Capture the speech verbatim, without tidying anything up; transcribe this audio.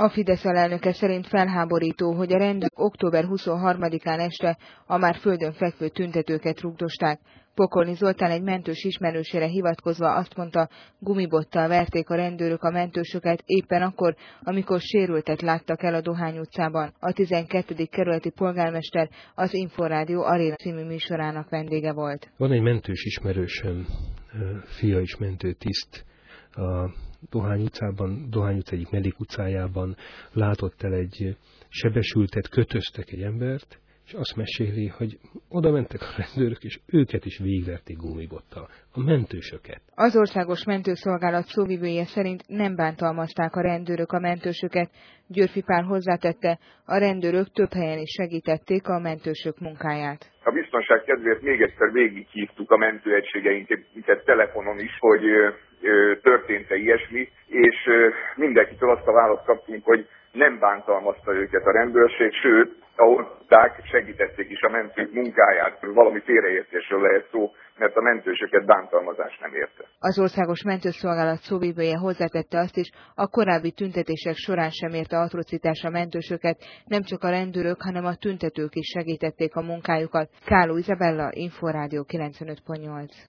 A Fidesz alelnöke szerint felháborító, hogy a rendőrök október huszonharmadikán este a már földön fekvő tüntetőket rugdosták. Pokolni Zoltán egy mentős ismerősére hivatkozva azt mondta, gumibottal verték a rendőrök a mentősöket éppen akkor, amikor sérültet láttak el a Dohány utcában. A tizenkettedik kerületi polgármester az Inforádió Aréna című műsorának vendége volt. Van egy mentős ismerősöm, fia is mentőtiszt, a Dohány utcában, Dohány utca egyik Melik utcájában látott el egy sebesültet, kötöztek egy embert, és azt meséli, hogy oda mentek a rendőrök, és őket is végigverték gumibottal, a mentősöket. Az Országos Mentőszolgálat szóvivője szerint nem bántalmazták a rendőrök a mentősöket. Győrfi Pál hozzátette, a rendőrök több helyen is segítették a mentősök munkáját. A biztonság kedvéért még egyszer végighívtuk a mentőegységeinket telefonon is, hogy ö, ö, történt-e ilyesmi, és ö, mindenkitől azt a választ kaptunk, hogy nem bántalmazta őket a rendőrség, sőt, ahol tudták, segítették is a mentők munkáját. Valami félreértésről lehet szó, mert a mentősöket bántalmazás nem érte. Az Országos Mentőszolgálat szóvivője hozzátette azt is, a korábbi tüntetések során sem érte atrocitás a mentősöket, nem csak a rendőrök, hanem a tüntetők is segítették a munkájukat. Káló Izabella, Inforádió kilencvenöt pont nyolc.